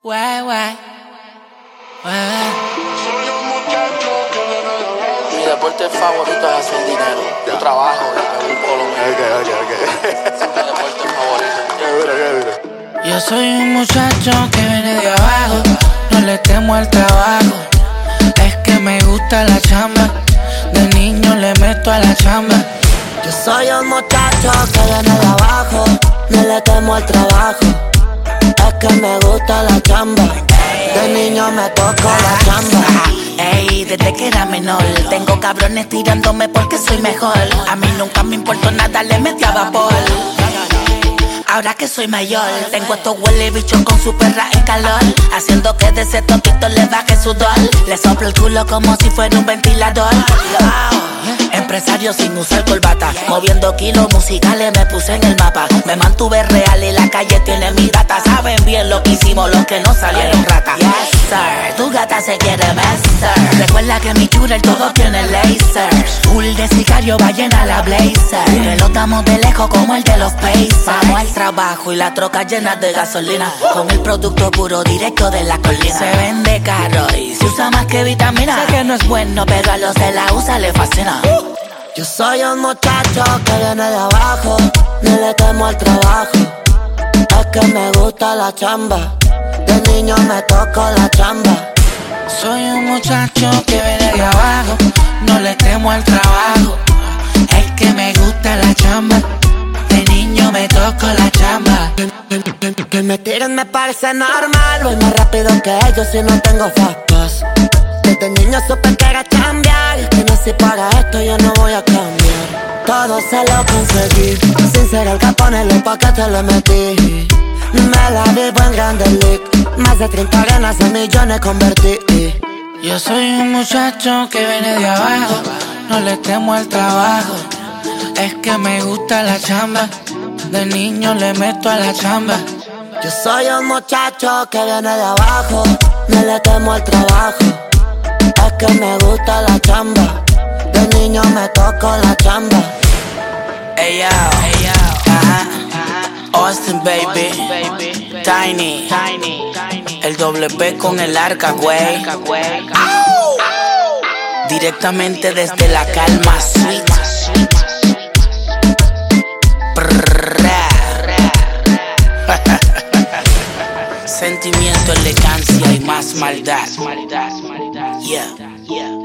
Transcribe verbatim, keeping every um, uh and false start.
Guay, guay. Guay. Soy un muchacho que viene de abajo. Mi deporte favorito es hacer dinero. Yo trabajo y me busco lo mío. Ok, ok, ok. Ese es mi deporte favorito. Qué duro, qué duro. Yo soy un muchacho que viene de abajo, no le temo al trabajo. Es que me gusta la chamba, de niño le meto a la chamba. Yo soy un muchacho que viene de abajo, no le temo al trabajo. Es que me gusta la chamba, de niño me toco la chamba. Ey, desde que era menor tengo cabrones tirándome porque soy mejor. A mí nunca me importó nada, le metí a vapor. Ahora que soy mayor, tengo estos huele bichos con su perra en calor, haciendo que de ese topito le baje sudor. Le soplo el culo como si fuera un ventilador. Wow. Empresario sin usar corbata, moviendo kilos musicales me puse en el mapa. Me mantuve real y la calle tiene mi data. Saben bien lo que hicimos los que no salieron rata. Yes sir, tu gata se quiere besar. Recuerda que mi shooter todo tiene laser. Full de sicario va llena la blazer. Que lo damos de lejos como el de los Pacers. Vamos al trabajo y la troca llena de gasolina, con el producto puro directo de la colina. Se vende caro y se usa más que vitamina. Sé que no es bueno pero a los de la U S A le fascina. Yo soy un muchacho que viene de abajo, no le temo al trabajo. Es que me gusta la chamba, de niño me toco la chamba. Soy un muchacho que viene de abajo, no le temo al trabajo. Es que me gusta la chamba, de niño me toco la chamba. Que, que, que, que me tiren me parece normal, voy más rápido que ellos si no tengo fast pass. Desde niño supe que era cambiar, que no si para esto yo no voy a cambiar. Todo se lo conseguí, sin ser el capone los paquetes le metí. Me la vivo en Grande League, más de treinta arenas en millones convertí. Yo soy un muchacho que viene de abajo, no le temo al trabajo. Es que me gusta la chamba, de niño le meto a la chamba. Yo soy un muchacho que viene de abajo, no le temo al trabajo. Es que me gusta la chamba, de niño me toco la chamba. Ey yo, ey yo, ajá. Austin baby, Tiny, el doble P con el arca, güey. Directamente desde la calma suite. Sentimiento, elegancia y más maldad. Yeah.